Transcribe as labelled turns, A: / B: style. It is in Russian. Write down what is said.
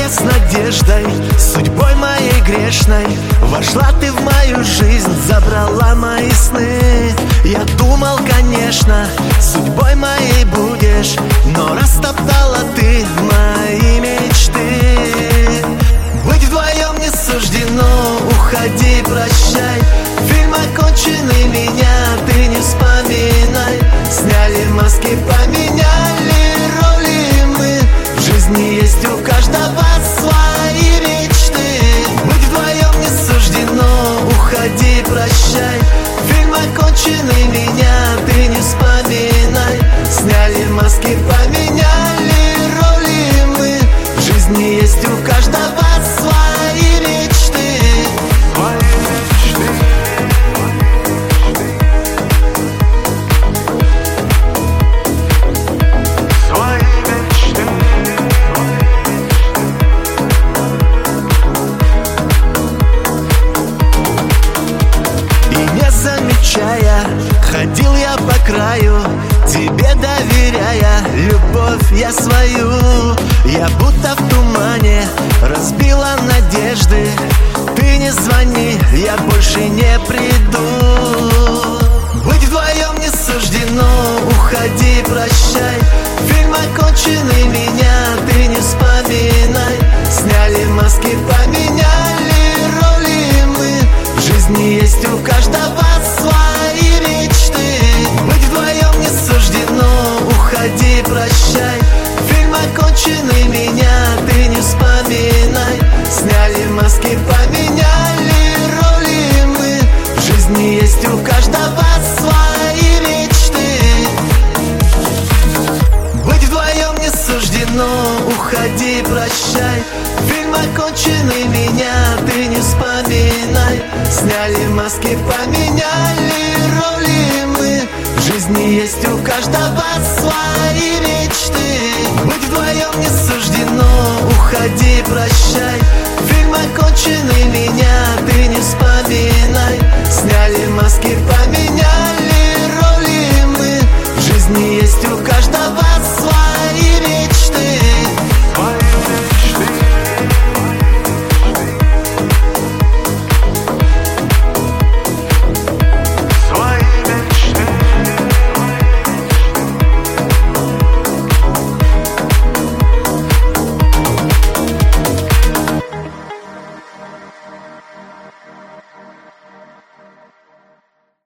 A: с надеждой, судьбой моей грешной. Вошла ты в мою жизнь, забрала мои сны. Я думал, конечно, судьбой моей будешь, но растоптала ты мои мечты. Быть вдвоем не суждено, уходи, прощай. Фильм оконченный, меня ты не вспоминай. Сняли маски, поменяли роли мы. В жизни есть у каждого свои мечты. Быть вдвоем не суждено, уходи, прощай. Фильм оконченный, меня ты не вспоминай. Сняли маски, поменяли роли мы. В жизни есть у каждого свои мечты. Ходил я по краю, тебе доверяя любовь я свою. Я будто в тумане разбила надежды. Ты не звони, я больше не приду. Быть вдвоем не суждено, уходи, прощай. Фильм оконченный, меня ты не вспоминай. Сняли маски, поменяли роли мы. В жизни есть у каждого свои мечты. Быть вдвоем не суждено, уходи, прощай. Фильм оконченный, меня ты не вспоминай. Сняли маски, поменяли роли мы. В жизни есть у каждого свои мечты. Быть вдвоем не суждено, уходи, прощай. Фильм оконченный, меня ты не вспоминай. Сняли маски, поменяли роли мы. В жизни есть у каждого свои мечты. Быть вдвоем не суждено, уходи, прощай. Фильм оконченный, меня ты не вспоминай. Сняли маски,